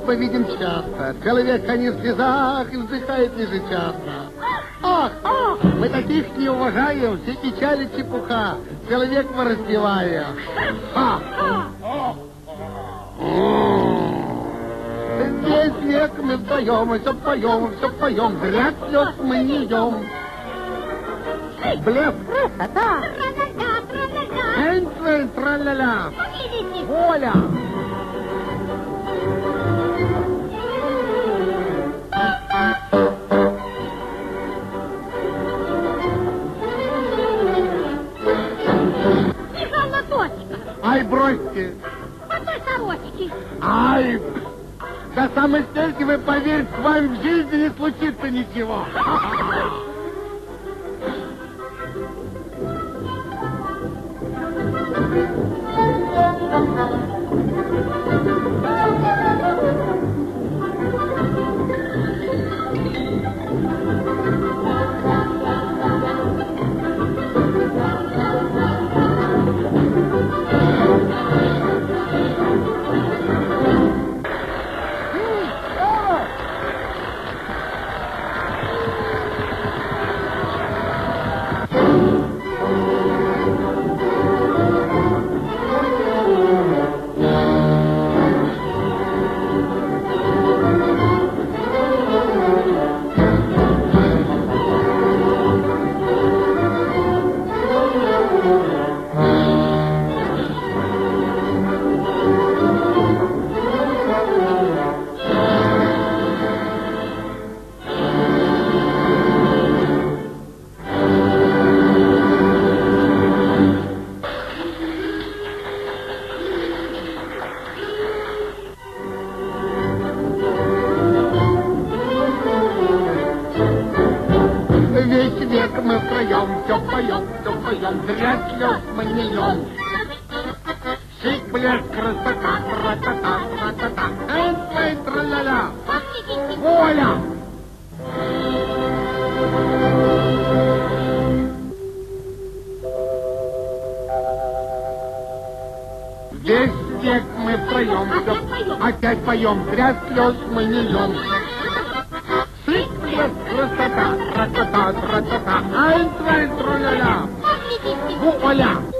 мы видим часто. Человек, не в слезах и вздыхает ежечасно. Ах, мы таких не уважаем, все печали чепуха. Человек мы раздеваем. Весь век мы вдвоем, и все поем, зря слез мы не льем. Блеф. Красота. Энцвель, тра-ля-ля. Воля. Бежала дочка. Ай, бросьте. По той сорочке. Ай, до самой стельки вы поверьте, с вами в жизни не случится ничего. Весь век мы втроем, все поем, зря слез мы не льем. Шик, блеск, красота, ра-та-та. Эй, тра-ля-ля. Воля. Весь век мы втроем, опять поем, зря слез мы не льем. Красота, ра-та-та, ай, твой, тра-ля-ля, воля.